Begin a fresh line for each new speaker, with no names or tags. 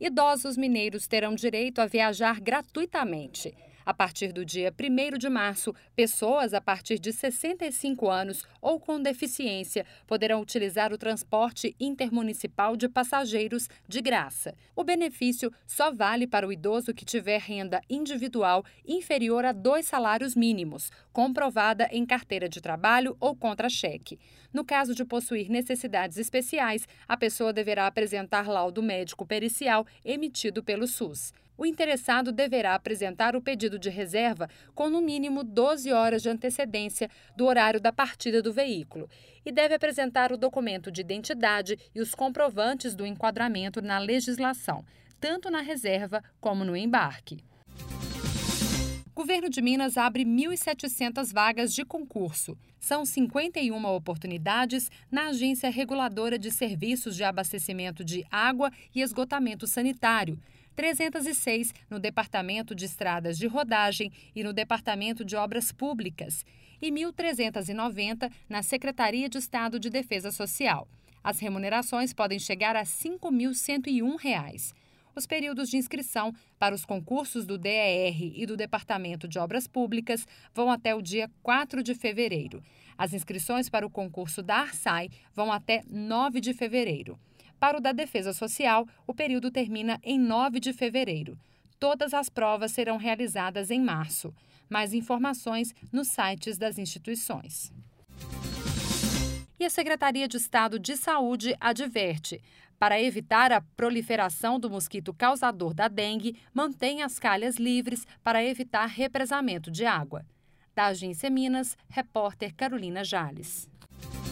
Idosos mineiros terão direito a viajar gratuitamente. A partir do dia 1º de março, pessoas a partir de 65 anos ou com deficiência poderão utilizar o transporte intermunicipal de passageiros de graça. O benefício só vale para o idoso que tiver renda individual inferior a 2 salários mínimos, comprovada em carteira de trabalho ou contra-cheque. No caso de possuir necessidades especiais, a pessoa deverá apresentar laudo médico pericial emitido pelo SUS. O interessado deverá apresentar o pedido de reserva com no mínimo 12 horas de antecedência do horário da partida do veículo e deve apresentar o documento de identidade e os comprovantes do enquadramento na legislação, tanto na reserva como no embarque. Governo de Minas abre 1.700 vagas de concurso. São 51 oportunidades na Agência Reguladora de Serviços de Abastecimento de Água e Esgotamento Sanitário, 306 no Departamento de Estradas de Rodagem e no Departamento de Obras Públicas e 1.390 na Secretaria de Estado de Defesa Social. As remunerações podem chegar a R$ 5.101. Os períodos de inscrição para os concursos do DER e do Departamento de Obras Públicas vão até o dia 4 de fevereiro. As inscrições para o concurso da ARSAI vão até 9 de fevereiro. Para o da Defesa Social, o período termina em 9 de fevereiro. Todas as provas serão realizadas em março. Mais informações nos sites das instituições. E a Secretaria de Estado de Saúde adverte: para evitar a proliferação do mosquito causador da dengue, mantenha as calhas livres para evitar represamento de água. Da Agência Minas, repórter Carolina Jales.